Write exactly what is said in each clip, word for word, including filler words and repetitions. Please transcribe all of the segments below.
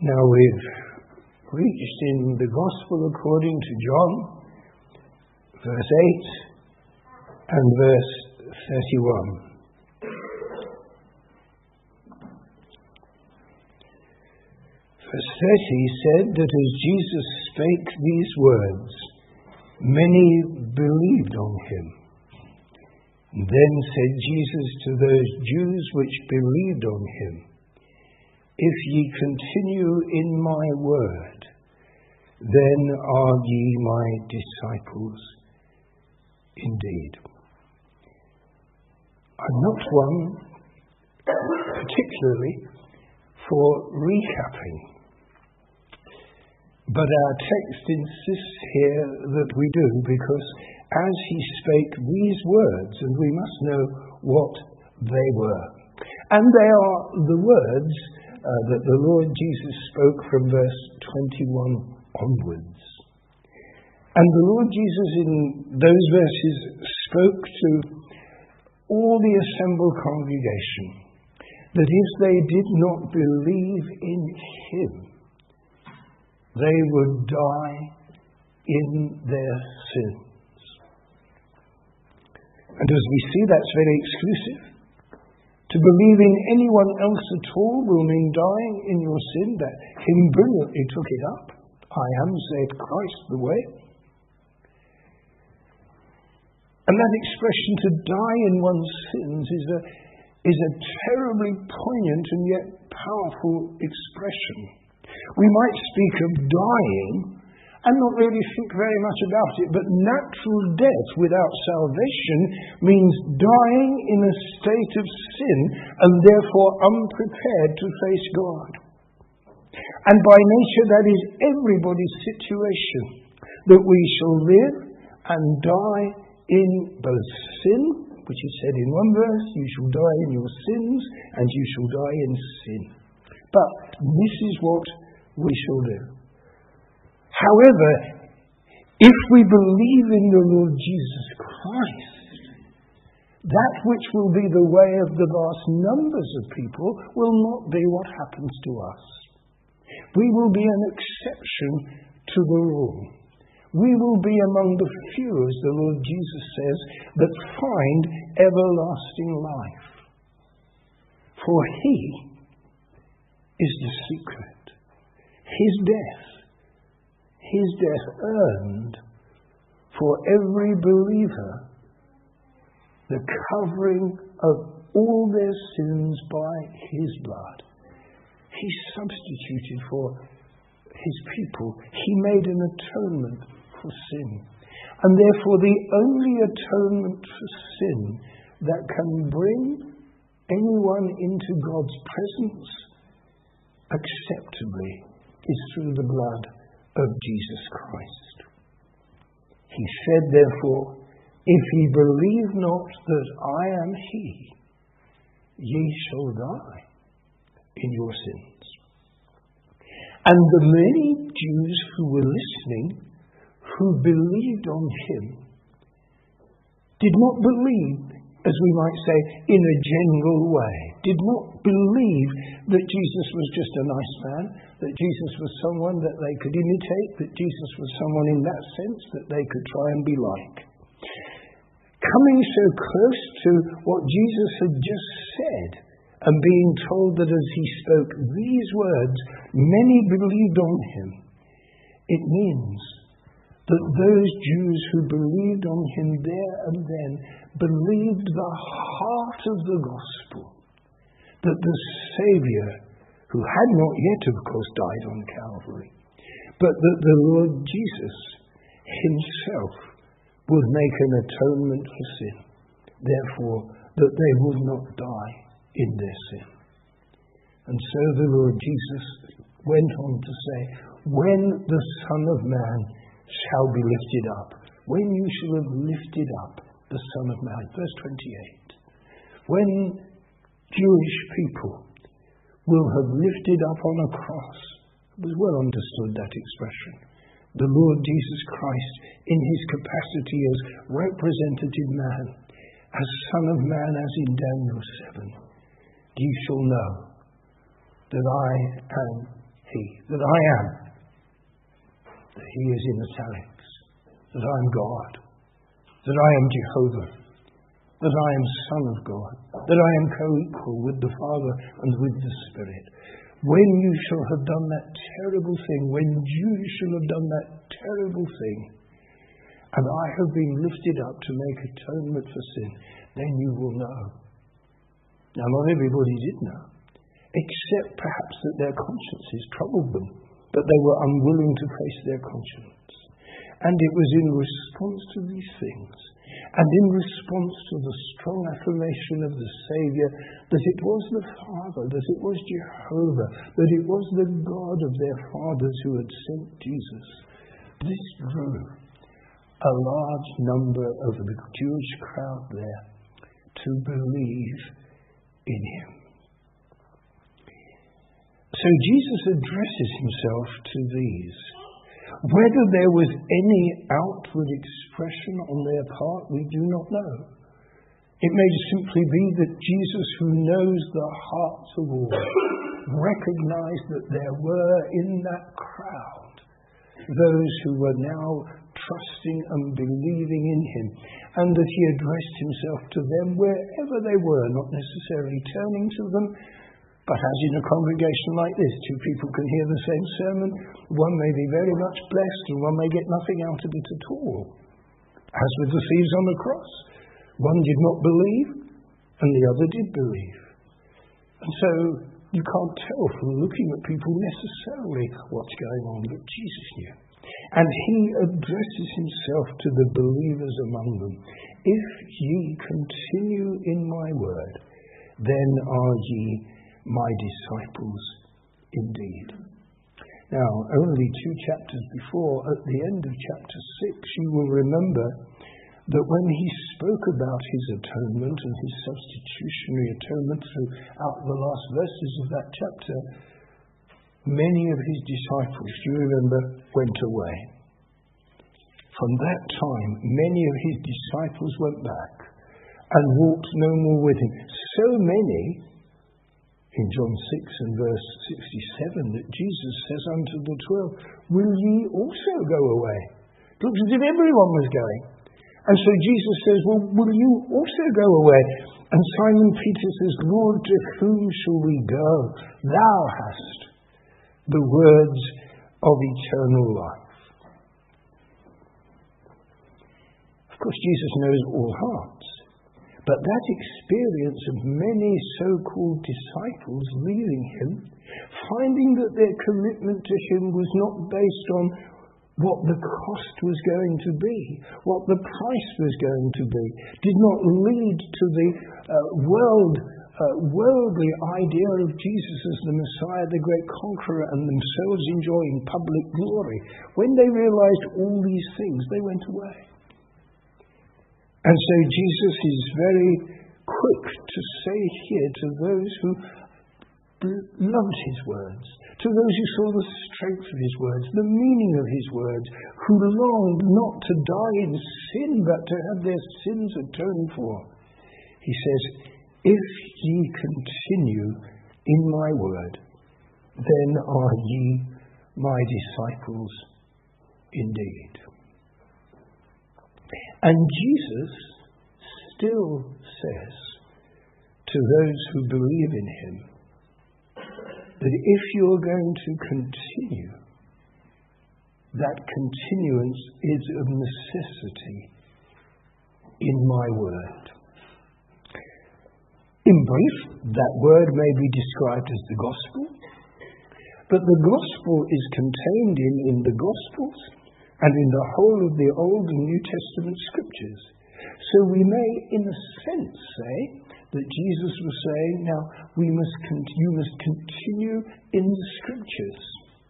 Now we've reached in the Gospel according to John, verse eight and verse thirty-one. Verse thirty said that as Jesus spake these words, many believed on him. Then said Jesus to those Jews which believed on him, If ye continue in my word, then are ye my disciples indeed. I'm not one particularly for recapping, but our text insists here that we do, because as he spake these words, and we must know what they were. And they are the words uh, that the Lord Jesus spoke from verse twenty-one onwards. And the Lord Jesus in those verses spoke to all the assembled congregation that if they did not believe in him, they would die in their sins. And as we see, that's very exclusive. To believe in anyone else at all will mean dying in your sin. That King brilliantly took it up. I am, said Christ, the way. And that expression, to die in one's sins, is a, is a terribly poignant and yet powerful expression. We might speak of dying and not really think very much about it, but natural death without salvation means dying in a state of sin and therefore unprepared to face God. And by nature that is everybody's situation, that we shall live and die in both sin, which is said in one verse, you shall die in your sins, and you shall die in sin. But this is what we shall do. However, if we believe in the Lord Jesus Christ, that which will be the way of the vast numbers of people will not be what happens to us. We will be an exception to the rule. We will be among the few, as the Lord Jesus says, that find everlasting life. For he is the secret. His death, his death earned for every believer the covering of all their sins by his blood. He substituted for his people. He made an atonement for sin. And therefore the only atonement for sin that can bring anyone into God's presence acceptably is through the blood of Jesus Christ. He said, therefore, if ye believe not that I am he, ye shall die in your sins. And the many Jews who were listening, who believed on him, did not believe, as we might say, in a general way, did not believe that Jesus was just a nice man, that Jesus was someone that they could imitate, that Jesus was someone in that sense that they could try and be like. Coming so close to what Jesus had just said, and being told that as he spoke these words, many believed on him, it means that those Jews who believed on him there and then believed the heart of the gospel, that the Saviour, who had not yet, of course, died on Calvary, but that the Lord Jesus himself would make an atonement for sin, therefore that they would not die in their sin. And so the Lord Jesus went on to say, when the Son of Man shall be lifted up, when you shall have lifted up the Son of Man, verse twenty-eight, when Jewish people will have lifted up on a cross, it was well understood, that expression, the Lord Jesus Christ in his capacity as representative man, as Son of Man, as in Daniel seven, ye shall know that I am He, that I am, that He is in italics, that I am God, that I am Jehovah, that I am Son of God, that I am co-equal with the Father and with the Spirit. When you shall have done that terrible thing, when you shall have done that terrible thing, and I have been lifted up to make atonement for sin, then you will know. Now, not everybody did know, except perhaps that their consciences troubled them, that they were unwilling to face their conscience. And it was in response to these things, and in response to the strong affirmation of the Saviour, that it was the Father, that it was Jehovah, that it was the God of their fathers who had sent Jesus. This drew a large number of the Jewish crowd there to believe in Him. So Jesus addresses Himself to these. Whether there was any outward expression on their part, we do not know. It may simply be that Jesus, who knows the hearts of all, recognized that there were in that crowd those who were now trusting and believing in Him, and that He addressed Himself to them wherever they were, not necessarily turning to them, but as in a congregation like this, two people can hear the same sermon. One may be very much blessed and one may get nothing out of it at all. As with the thieves on the cross, one did not believe and the other did believe. And so you can't tell from looking at people necessarily what's going on, but Jesus knew. And He addresses Himself to the believers among them. If ye continue in my word, then are ye my disciples indeed. Now, only two chapters before, at the end of chapter six, you will remember that when He spoke about His atonement and His substitutionary atonement throughout the last verses of that chapter, many of His disciples, do you remember, went away. From that time, many of His disciples went back and walked no more with Him. So many, in John six and verse sixty-seven, that Jesus says unto the twelve, will ye also go away? It looks as if everyone was going. And so Jesus says, well, will you also go away? And Simon Peter says, Lord, to whom shall we go? Thou hast the words of eternal life. Of course, Jesus knows all hearts. But that experience of many so-called disciples leaving Him, finding that their commitment to Him was not based on what the cost was going to be, what the price was going to be, did not lead to the uh, world, uh, worldly idea of Jesus as the Messiah, the great conqueror, and themselves enjoying public glory. When they realized all these things, they went away. And so Jesus is very quick to say here to those who loved His words, to those who saw the strength of His words, the meaning of His words, who longed not to die in sin, but to have their sins atoned for. He says, if ye continue in my word, then are ye my disciples indeed. And Jesus still says to those who believe in Him that if you're going to continue, that continuance is of necessity in my word. In brief, that word may be described as the gospel, but the gospel is contained in, in the Gospels and in the whole of the Old and New Testament scriptures. So we may, in a sense, say that Jesus was saying, now, we must con- you must continue in the scriptures.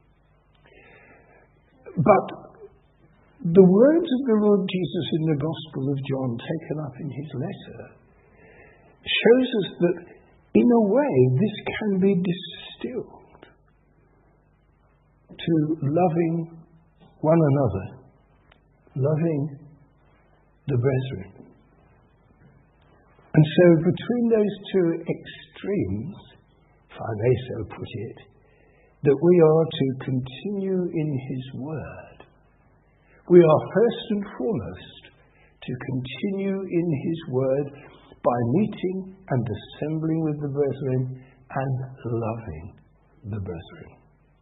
But the words of the Lord Jesus in the Gospel of John, taken up in his letter, shows us that, in a way, this can be distilled to loving one another, loving the brethren. And so between those two extremes, if I may so put it, that we are to continue in his word. We are first and foremost to continue in his word by meeting and assembling with the brethren and loving the brethren.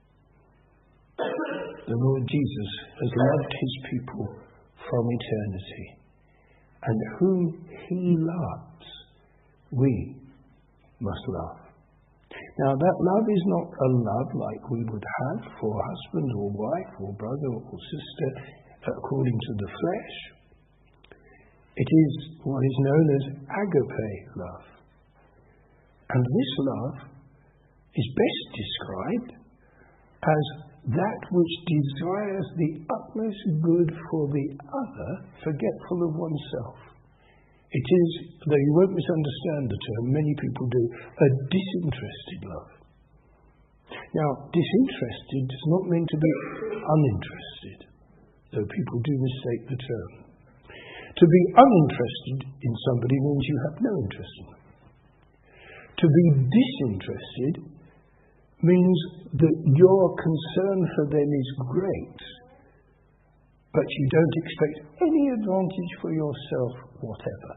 The Lord Jesus has loved his people from eternity, and whom he loves, we must love. Now, that love is not a love like we would have for husband or wife or brother or sister according to the flesh. It is what is known as agape love. And this love is best described as that which desires the utmost good for the other, forgetful of oneself. It is, though you won't misunderstand the term, many people do, a disinterested love. Now, disinterested does not mean to be uninterested, though people do mistake the term. To be uninterested in somebody means you have no interest in them. To be disinterested means that your concern for them is great, but you don't expect any advantage for yourself whatever.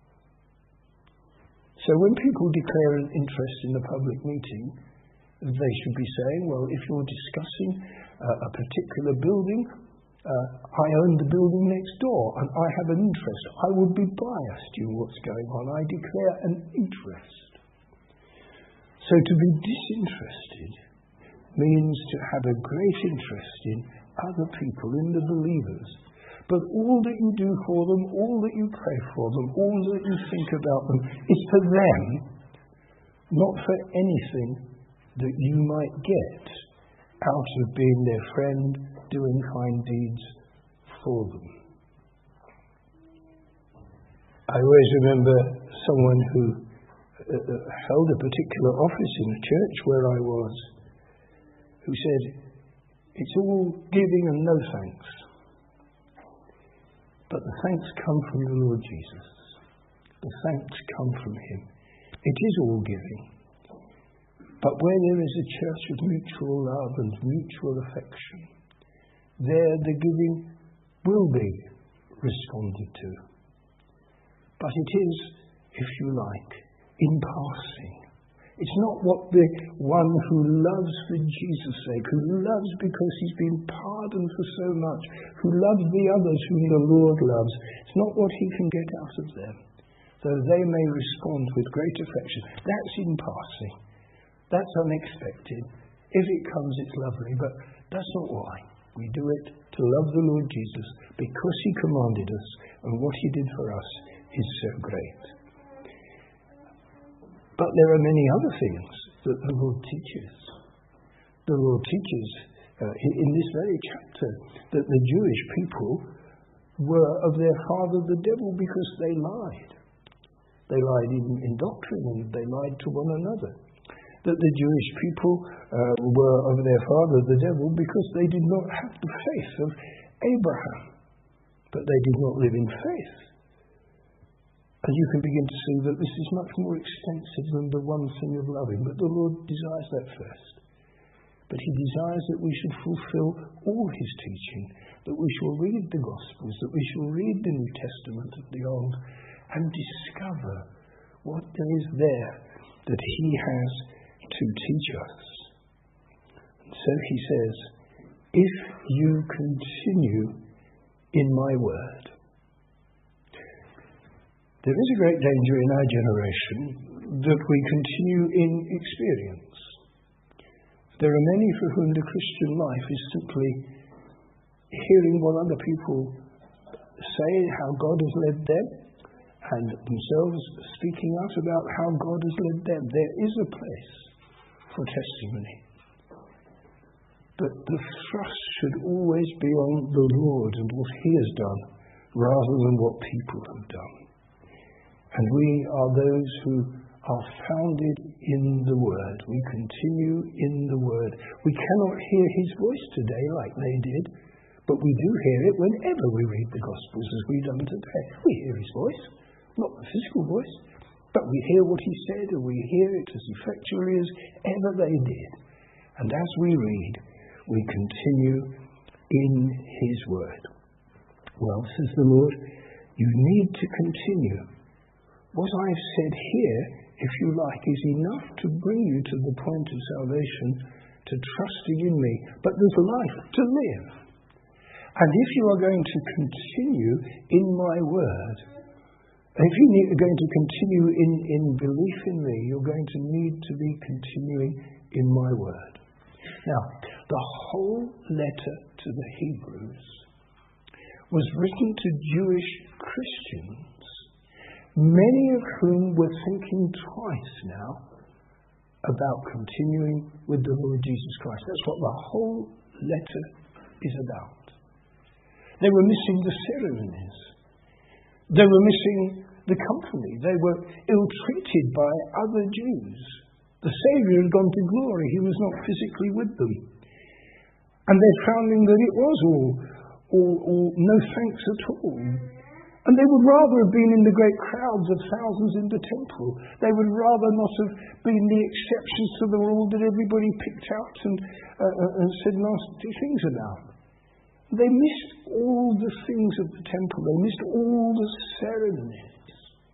So when people declare an interest in a public meeting, they should be saying, well, if you're discussing uh, a particular building, uh, I own the building next door and I have an interest. I would be biased in what's going on. I declare an interest. So to be disinterested means to have a great interest in other people, in the believers. But all that you do for them, all that you pray for them, all that you think about them is for them, not for anything that you might get out of being their friend, doing kind deeds for them. I always remember someone who uh, held a particular office in a church where I was, who said, it's all giving and no thanks. But the thanks come from the Lord Jesus. The thanks come from him. It is all giving. But where there is a church of mutual love and mutual affection, there the giving will be responded to. But it is, if you like, in passing. It's not what the one who loves for Jesus' sake, who loves because he's been pardoned for so much, who loves the others whom the Lord loves. It's not what he can get out of them, though they may respond with great affection. That's in passing. That's unexpected. If it comes, it's lovely, but that's not why. We do it to love the Lord Jesus because he commanded us, and what he did for us is so great. But there are many other things that the Lord teaches. The Lord teaches uh, in this very chapter that the Jewish people were of their father the devil because they lied. They lied in, in doctrine and they lied to one another. That the Jewish people uh, were of their father the devil because they did not have the faith of Abraham. But they did not live in faith. And you can begin to see that this is much more extensive than the one thing of loving. But the Lord desires that first. But he desires that we should fulfill all his teaching, that we shall read the Gospels, that we shall read the New Testament of the Old, and discover what there is there that he has to teach us. And so he says, if you continue in my word. There is a great danger in our generation that we continue in experience. There are many for whom the Christian life is simply hearing what other people say, how God has led them, and themselves speaking out about how God has led them. There is a place for testimony. But the thrust should always be on the Lord and what he has done, rather than what people have done. And we are those who are founded in the Word. We continue in the Word. We cannot hear his voice today like they did, but we do hear it whenever we read the Gospels as we've done today. We hear his voice, not the physical voice, but we hear what he said, and we hear it as effectually as ever they did. And as we read, we continue in his word. Well, says the Lord, you need to continue. What I've said here, if you like, is enough to bring you to the point of salvation, to trusting in me. But there's life to live. And if you are going to continue in my word, if you are going to continue in, in belief in me, you're going to need to be continuing in my word. Now, the whole letter to the Hebrews was written to Jewish Christians, many of whom were thinking twice now about continuing with the Lord Jesus Christ. That's what the whole letter is about. They were missing the ceremonies. They were missing the company. They were ill-treated by other Jews. The Saviour had gone to glory. He was not physically with them. And they found that it was all, all, all no thanks at all. And they would rather have been in the great crowds of thousands in the temple. They would rather not have been the exceptions to the rule that everybody picked out and, uh, and said nasty things about. They missed all the things of the temple. They missed all the ceremonies.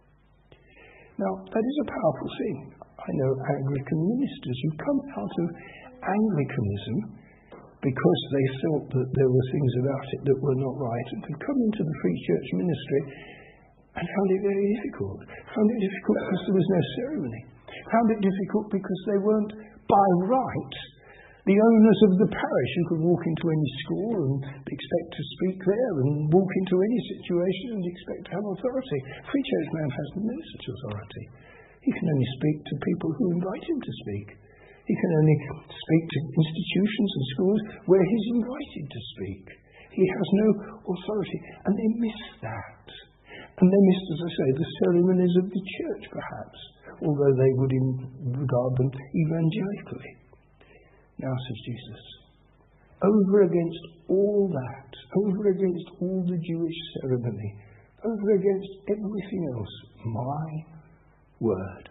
Now, that is a powerful thing. I know Anglican ministers who come out of Anglicanism because they thought that there were things about it that were not right, and could come into the Free Church ministry and found it very difficult. Found it difficult because there was no ceremony. Found it difficult because they weren't, by right, the owners of the parish who could walk into any school and expect to speak there, and walk into any situation and expect to have authority. Free Church man has no such authority. He can only speak to people who invite him to speak. He can only speak to institutions and schools where he's invited to speak. He has no authority. And they miss that. And they missed, as I say, the ceremonies of the church, perhaps, although they would regard them evangelically. Now, says Jesus, over against all that, over against all the Jewish ceremony, over against everything else, my word.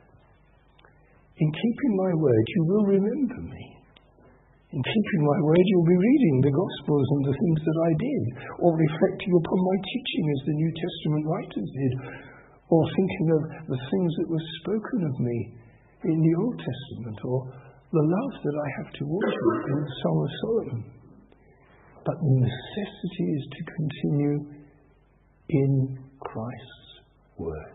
In keeping my word, you will remember me. In keeping my word, you'll be reading the Gospels and the things that I did, or reflecting upon my teaching as the New Testament writers did, or thinking of the things that were spoken of me in the Old Testament, or the love that I have towards you in the Song of Solomon. But the necessity is to continue in Christ's word.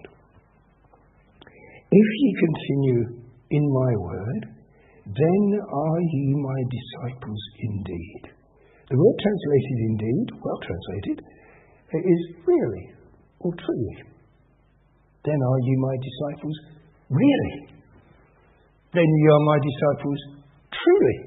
If ye continue in my word, then are ye my disciples indeed. The word translated indeed, well translated, is really or truly. Then are ye my disciples really. Then ye are my disciples truly.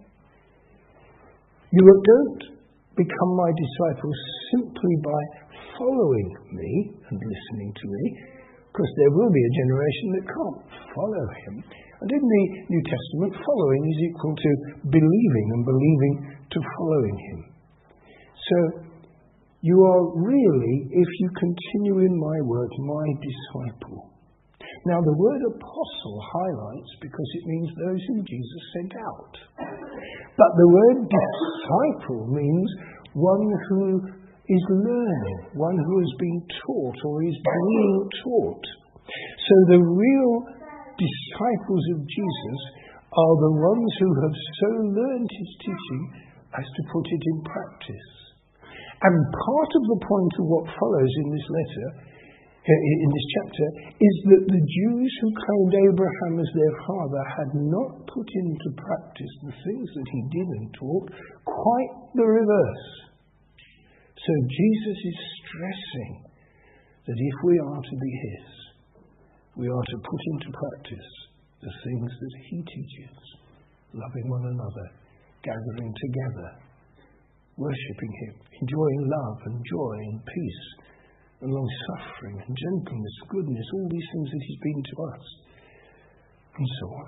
You don't become my disciples simply by following me and listening to me, because there will be a generation that can't follow him. And in the New Testament, following is equal to believing, and believing to following him. So, you are really, if you continue in my word, my disciple. Now, the word apostle highlights because it means those whom Jesus sent out. But the word disciple means one who is learning, one who has been taught or is being taught. So the real disciples of Jesus are the ones who have so learned his teaching as to put it in practice. And part of the point of what follows in this letter, in this chapter, is that the Jews who claimed Abraham as their father had not put into practice the things that he did and taught, quite the reverse. So Jesus is stressing that if we are to be his, we are to put into practice the things that he teaches, loving one another, gathering together, worshipping him, enjoying love and joy and peace, and long-suffering and gentleness, goodness, all these things that he's been to us, and so on.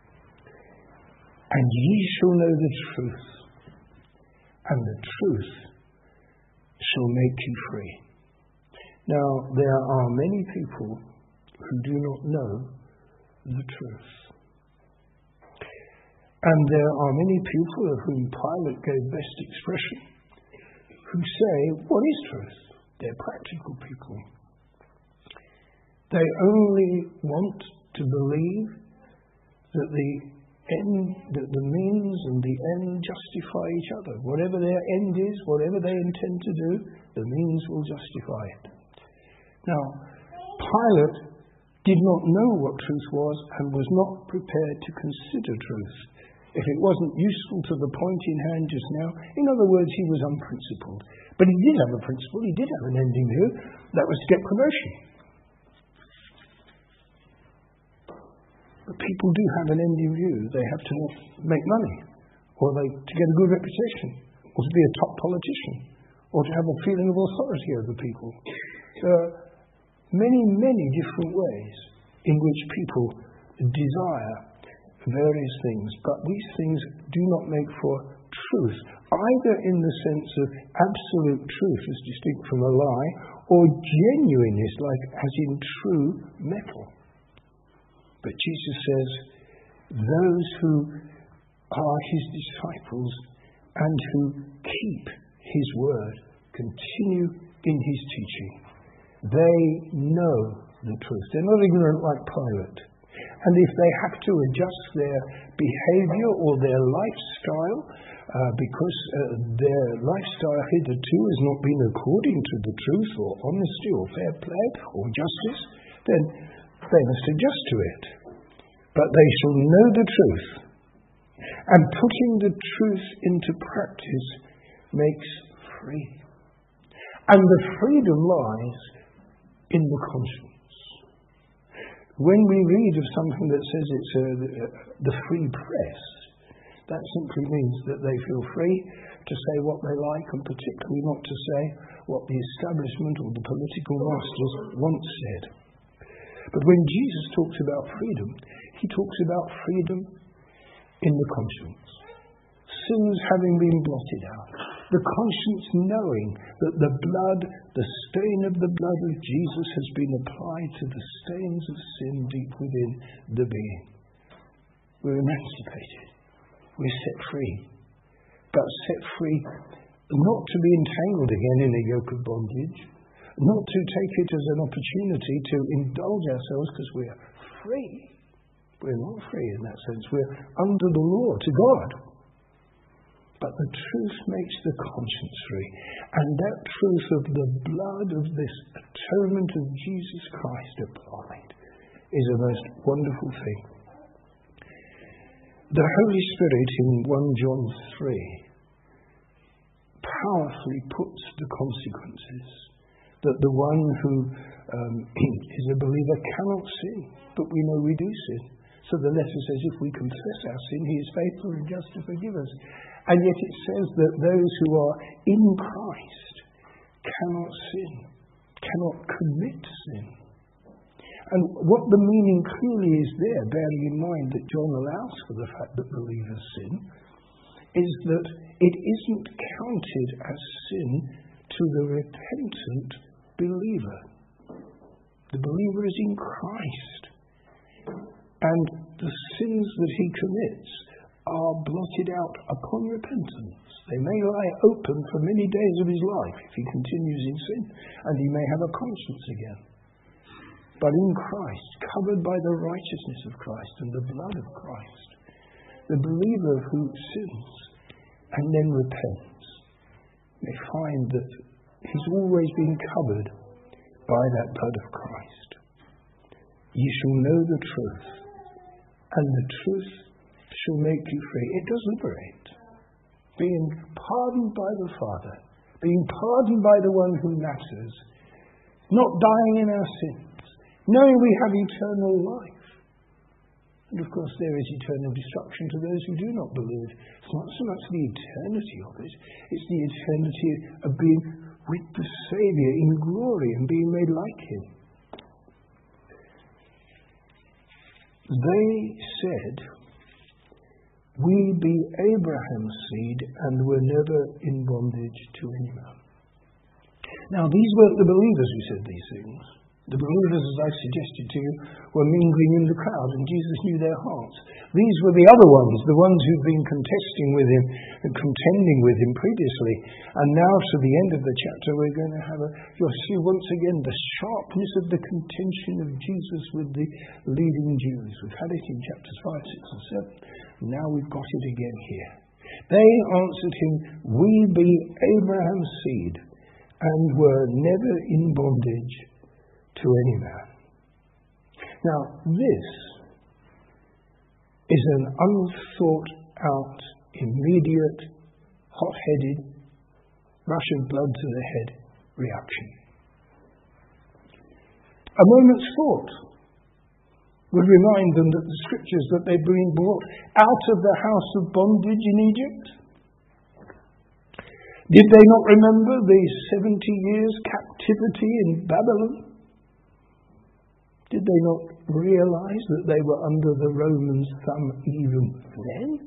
And ye shall know the truth, and the truth shall make you free. Now, there are many people who do not know the truth. And there are many people of whom Pilate gave best expression who say, what is truth? They're practical people. They only want to believe that the end, that the means and the end justify each other. Whatever their end is, whatever they intend to do, the means will justify it. Now, Pilate did not know what truth was and was not prepared to consider truth. If it wasn't useful to the point in hand just now, in other words, he was unprincipled. But he did have a principle, he did have an end in view, that was to get promotion. But people do have an end in view. They have to make money, or they to get a good reputation, or to be a top politician, or to have a feeling of authority over people. There are many, many different ways in which people desire various things, but these things do not make for truth, either in the sense of absolute truth as distinct from a lie, or genuineness, like as in true metal. But Jesus says, those who are his disciples and who keep his word, continue in his teaching, they know the truth. They're not ignorant like Pilate. And if they have to adjust their behavior or their lifestyle, uh, because uh, their lifestyle hitherto has not been according to the truth or honesty or fair play or justice, then they must adjust to it. But they shall know the truth. And putting the truth into practice makes free. And the freedom lies in the conscience. When we read of something that says it's uh, the, uh, the free press, that simply means that they feel free to say what they like, and particularly not to say what the establishment or the political masters once said. But when Jesus talks about freedom, he talks about freedom in the conscience. Sins having been blotted out. The conscience knowing that the blood, the stain of the blood of Jesus has been applied to the stains of sin deep within the being. We're emancipated. We're set free. But set free not to be entangled again in a yoke of bondage, not to take it as an opportunity to indulge ourselves because we're free. We're not free in that sense. We're under the law to God. But the truth makes the conscience free. And that truth of the blood of this atonement of Jesus Christ applied is a most wonderful thing. The Holy Spirit in First John three powerfully puts the consequences that the one who um, is a believer cannot sin, but we know we do sin. So the letter says if we confess our sin, he is faithful and just to forgive us. And yet it says that those who are in Christ cannot sin, cannot commit sin. And what the meaning clearly is there, bearing in mind that John allows for the fact that believers sin, is that it isn't counted as sin to the repentant believer. The believer is in Christ. And the sins that he commits are blotted out upon repentance. They may lie open for many days of his life if he continues in sin, and he may have a conscience again. But in Christ, covered by the righteousness of Christ and the blood of Christ, the believer who sins and then repents may find that he's always been covered by that blood of Christ. Ye shall know the truth, and the truth shall make you free. It does liberate. Being pardoned by the Father, being pardoned by the one who matters, not dying in our sins, knowing we have eternal life. And of course there is eternal destruction to those who do not believe. It's not so much the eternity of it, it's the eternity of being with the Saviour in glory and being made like him. They said, we be Abraham's seed and were never in bondage to any man. Now these weren't the believers who said these things. The believers, as I suggested to you, were mingling in the crowd, and Jesus knew their hearts. These were the other ones, the ones who'd been contesting with him and contending with him previously. And now, to the end of the chapter, we're going to have a, you'll see once again the sharpness of the contention of Jesus with the leading Jews. We've had it in chapters five, six, and seven. Now we've got it again here. They answered him, "We be Abraham's seed, and were never in bondage to any man." Now, this is an unthought out, immediate, hot-headed, rush of blood to the head reaction. A moment's thought would remind them that the scriptures that they've been brought out of the house of bondage in Egypt. Did they not remember the seventy years captivity in Babylon? Did they not realize that they were under the Romans' thumb even then?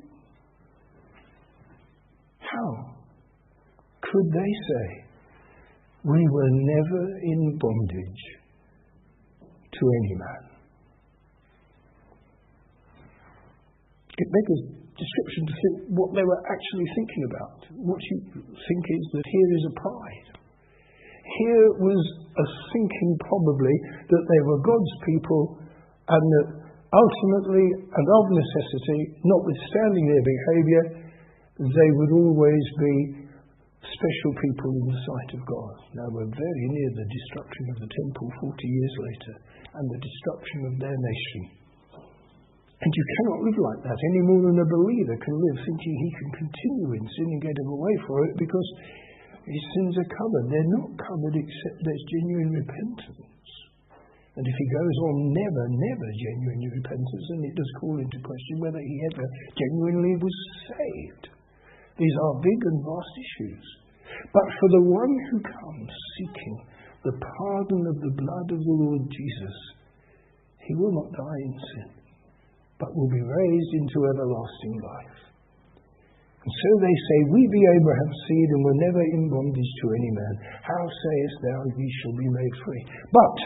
How could they say, "We were never in bondage to any man"? It makes a description to think what they were actually thinking about. What you think is that here is a pride. Here was a thinking probably that they were God's people and that ultimately and of necessity, notwithstanding their behaviour, they would always be special people in the sight of God. Now we're very near the destruction of the temple forty years later and the destruction of their nation. And you cannot live like that any more than a believer can live thinking he can continue in sin and get him away from it because his sins are covered. They're not covered except there's genuine repentance. And if he goes on never, never genuine repentance, then it does call into question whether he ever genuinely was saved. These are big and vast issues. But for the one who comes seeking the pardon of the blood of the Lord Jesus, he will not die in sin, but will be raised into everlasting life. And so they say, "We be Abraham's seed, and were never in bondage to any man. How sayest thou, ye shall be made free?" But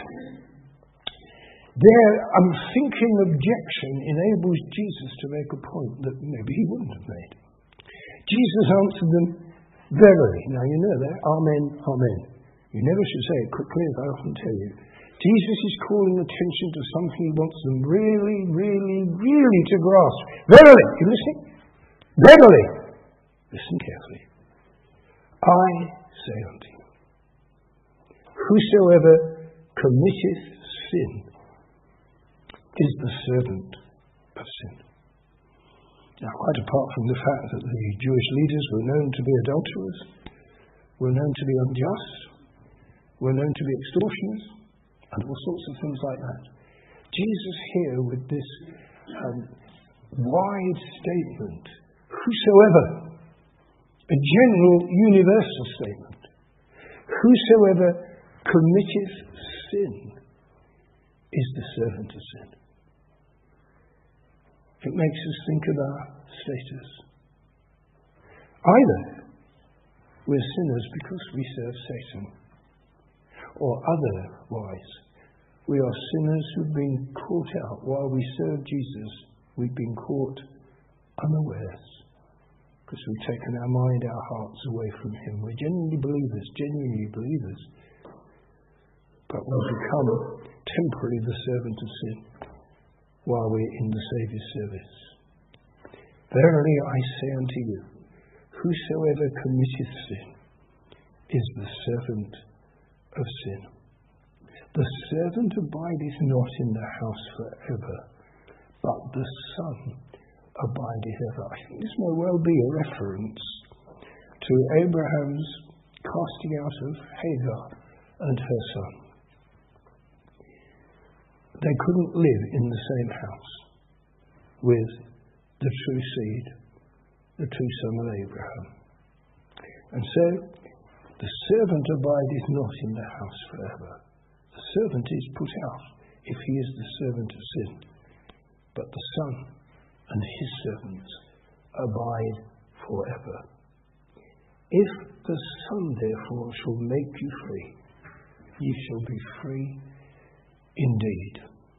their unthinking objection enables Jesus to make a point that maybe he wouldn't have made. Jesus answered them, "Verily." Now you know that. Amen, amen. You never should say it quickly, as I often tell you. Jesus is calling attention to something he wants them really, really, really to grasp. Verily, you listening? Verily, listen carefully. I say unto you, whosoever committeth sin is the servant of sin. Now, quite apart from the fact that the Jewish leaders were known to be adulterers, were known to be unjust, were known to be extortioners, and all sorts of things like that. Jesus here with this um, wide statement, whosoever, a general universal statement, whosoever committeth sin is the servant of sin. It makes us think of our status. Either we're sinners because we serve Satan, or otherwise, we are sinners who've been caught out while we serve Jesus. We've been caught unawares because we've taken our mind, our hearts away from him. We're genuinely believers, genuinely believers, but we become temporarily the servant of sin while we're in the Saviour's service. Verily I say unto you, whosoever committeth sin is the servant of sin. The servant abideth not in the house forever, but the Son abideth ever. I think this may well be a reference to Abraham's casting out of Hagar and her son. They couldn't live in the same house with the true seed, the true son of Abraham. And so, the servant abideth not in the house forever. The servant is put out if he is the servant of sin. But the Son and his servants abide forever. If the Son, therefore, shall make you free, ye shall be free indeed.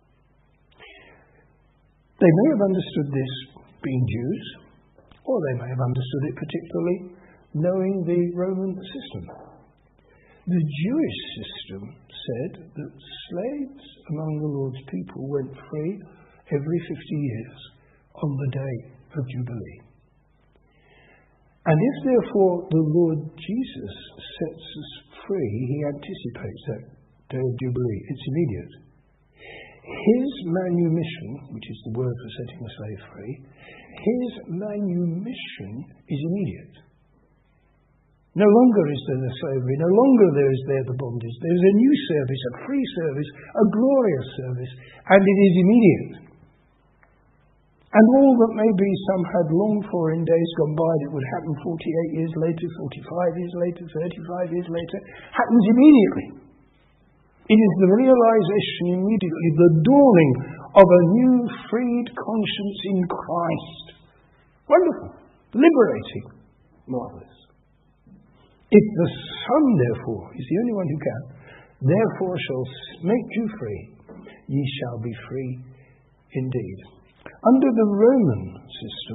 They may have understood this being Jews, or they may have understood it particularly knowing the Roman system. The Jewish system said that slaves among the Lord's people went free every fifty years on the day of Jubilee. And if therefore the Lord Jesus sets us free, he anticipates that day of Jubilee. It's immediate. His manumission, which is the word for setting a slave free, his manumission is immediate. No longer is there the slavery, no longer there is there the bondage. There is a new service, a free service, a glorious service, and it is immediate. And all that maybe some had longed for in days gone by that would happen forty-eight years later, forty-five years later, thirty-five years later, happens immediately. It is the realization immediately, the dawning of a new freed conscience in Christ. Wonderful, liberating, marvelous. If the Son, therefore, is the only one who can, therefore shall make you free, ye shall be free indeed. Under the Roman system,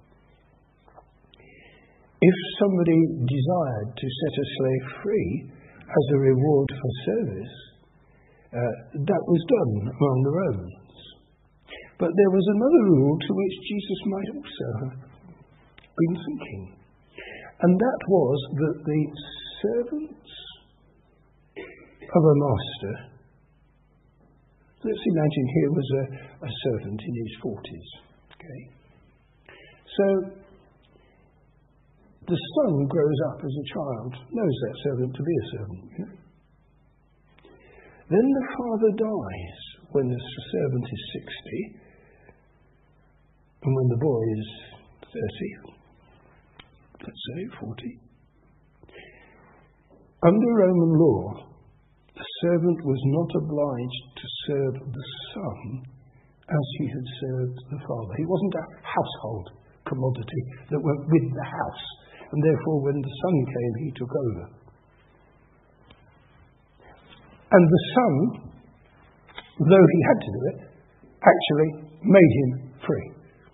if somebody desired to set a slave free as a reward for service, uh, that was done among the Romans. But there was another rule to which Jesus might also have been thinking, and that was that the servants of a master, let's imagine here was a, a servant in his forties. Okay, so the son grows up as a child, knows that servant to be a servant. You know? Then the father dies when the servant is sixty, and when the boy is thirty, let's say forty. Under Roman law, the servant was not obliged to serve the son as he had served the father. He wasn't a household commodity that went with the house, and therefore when the son came, he took over. And the son, though he had to do it, actually made him free.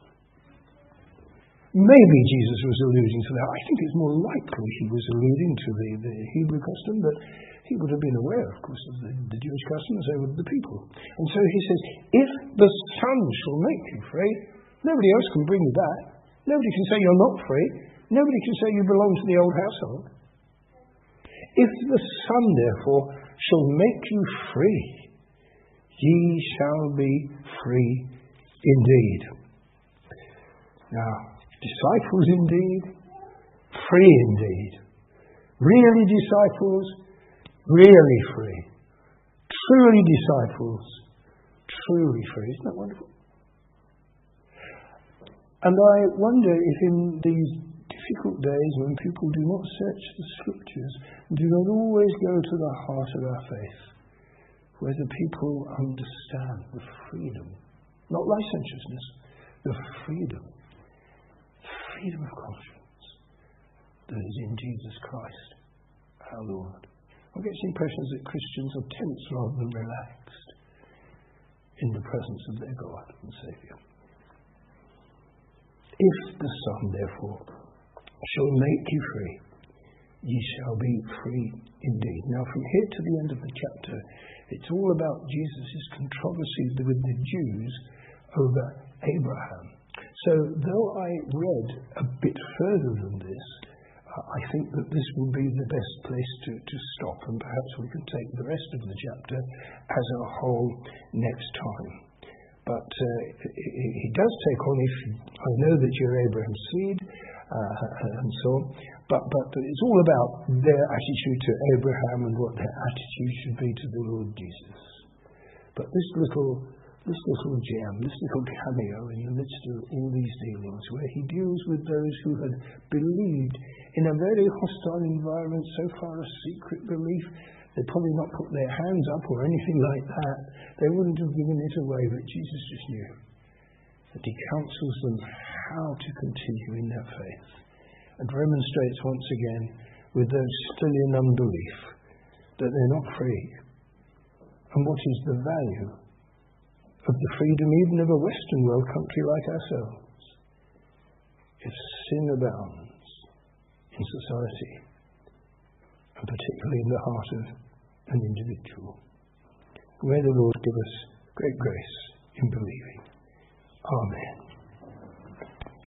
Maybe Jesus was alluding to that. I think it's more likely he was alluding to the, the Hebrew custom, but he would have been aware, of course, of the, the Jewish custom as they would the people. And so he says, if the Son shall make you free, nobody else can bring you back. Nobody can say you're not free. Nobody can say you belong to the old household. If the Son, therefore, shall make you free, ye shall be free indeed. Now, disciples indeed, free indeed. Really disciples, really free. Truly disciples, truly free. Isn't that wonderful? And I wonder if in these difficult days when people do not search the Scriptures, do not always go to the heart of our faith, whether people understand the freedom, not licentiousness, the freedom, freedom of conscience that is in Jesus Christ, our Lord. I get the impression that Christians are tense rather than relaxed in the presence of their God and Saviour. If the Son, therefore, shall make you free, ye shall be free indeed. Now, from here to the end of the chapter, it's all about Jesus' controversy with the Jews over Abraham. So, though I read a bit further than this, uh, I think that this will be the best place to, to stop, and perhaps we can take the rest of the chapter as a whole next time. But uh, he does take on, if I know that you're Abraham's seed, uh, and so on, but, but it's all about their attitude to Abraham and what their attitude should be to the Lord Jesus. But this little, this little gem, this little cameo in the midst of all these dealings, where he deals with those who had believed in a very hostile environment, so far a secret belief, they'd probably not put their hands up or anything like that. They wouldn't have given it away, but Jesus just knew that he counsels them how to continue in their faith, and remonstrates once again with those still in unbelief that they're not free And what is the value of the freedom even of a Western world country like ourselves if sin abounds in society, and particularly in the heart of an individual? May the Lord give us great grace in believing. Amen.